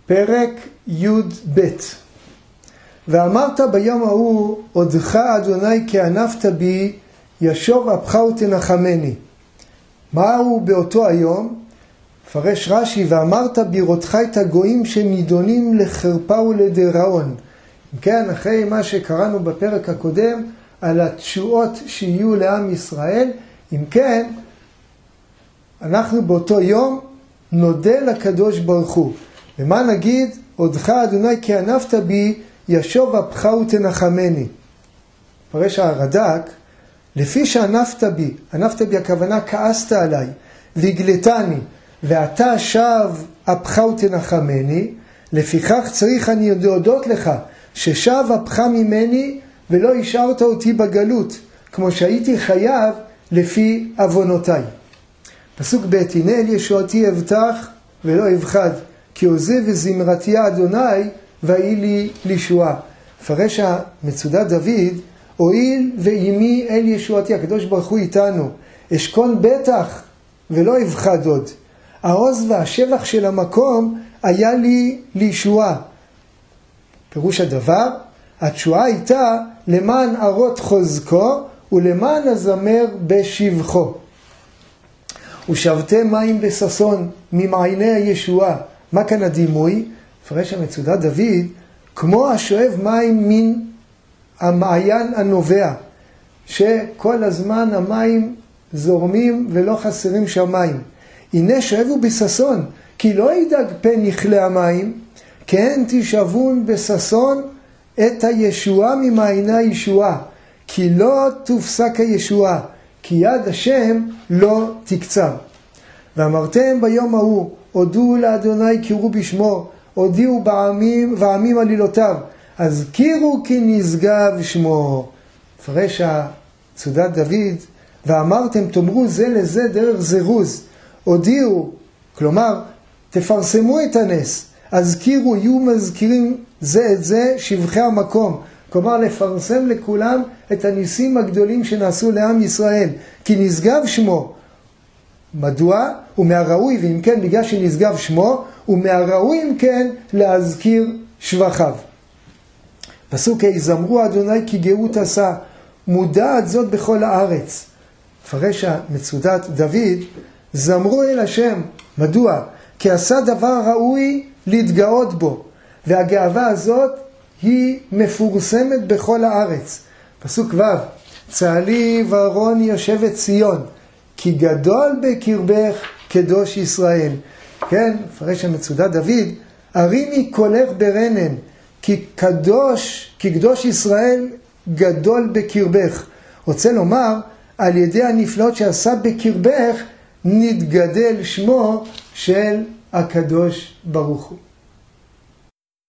פרק י"ב. ואמרת ביום ההוא, עודך אדוני כי ענפת בי, ישוב אפך ותנחמני. מהו באותו היום? פרש רש"י, ואמרת בראותך את הגויים שנידונים לחרפה ולדיראון. כן, אחרי מה שקראנו בפרק הקודם על התשועות שיהיו לעם ישראל, אם כן, אנחנו באותו יום נודה לקדוש ברוך הוא. ומה נגיד? עודך אדוני כי ענפת בי, ישוב אפך ותנחמני. פרש הרד"ק, לפי שענפת בי, ענפת בי הכוונה כעסת עליי, והגלתני, ואתה שב אפך ותנחמני, לפיכך צריך אני להודות לך, ששב אפך ממני, ולא השארת אותי בגלות, כמו שהייתי חייב לפי עוונותיי. פסוק ב', הנה אל ישועתי אבטח ולא אבחד, כי עוזב וזמרתי אדוני ויהי לי לישועה. פרש המצודת דוד, הואיל ועימי אל ישועתי, הקדוש ברוך הוא איתנו, אשכון בטח ולא אבחד עוד. העוז והשבח של המקום היה לי לישועה. פירוש הדבר, התשועה הייתה למען ארות חוזקו ולמען הזמר בשבחו. ושבתם מים בששון ממעייני הישועה. מה כאן הדימוי? פרש המצודת דוד, כמו השואב מים מן המעיין הנובע, שכל הזמן המים זורמים ולא חסרים שם מים. הנה שואבו בששון, כי לא ידאג פן יכלה המים, כן תשאבון בששון את הישועה ממעייני הישועה, כי לא תופסק הישועה, כי יד השם לא תקצר. ואמרתם ביום ההוא, הודו לאדוני קראו בשמו, הודיעו בעמים ועמים עלילותיו, הזכירו כי נשגב שמו. פרש המצודת דוד, ואמרתם תאמרו זה לזה דרך זירוז, הודיעו, כלומר תפרסמו את הנס, הזכירו, יהיו מזכירים זה את זה שבחי המקום, כלומר לפרסם לכולם את הניסים הגדולים שנעשו לעם ישראל, כי נשגב שמו. מדוע? ומהראוי, ואם כן בגלל שנשגב שמו, ומהראוי אם כן להזכיר שבחיו. פסוק ה', זמרו אדוני כי גאות עשה, מודעת זאת בכל הארץ. פרש המצודת דוד, זמרו אל השם. מדוע? כי עשה דבר ראוי להתגאות בו, והגאווה הזאת היא מפורסמת בכל הארץ. פסוק ו', צהלי ורון יושבת ציון, כי גדול בקרבך קדוש ישראל. כן, פרש המצודת דוד, הרימי קולך ברנן, כי קדוש ישראל גדול בקרבך. רוצה לומר, על ידי הנפלאות שעשה בקרבך, נתגדל שמו של הקדוש ברוך הוא.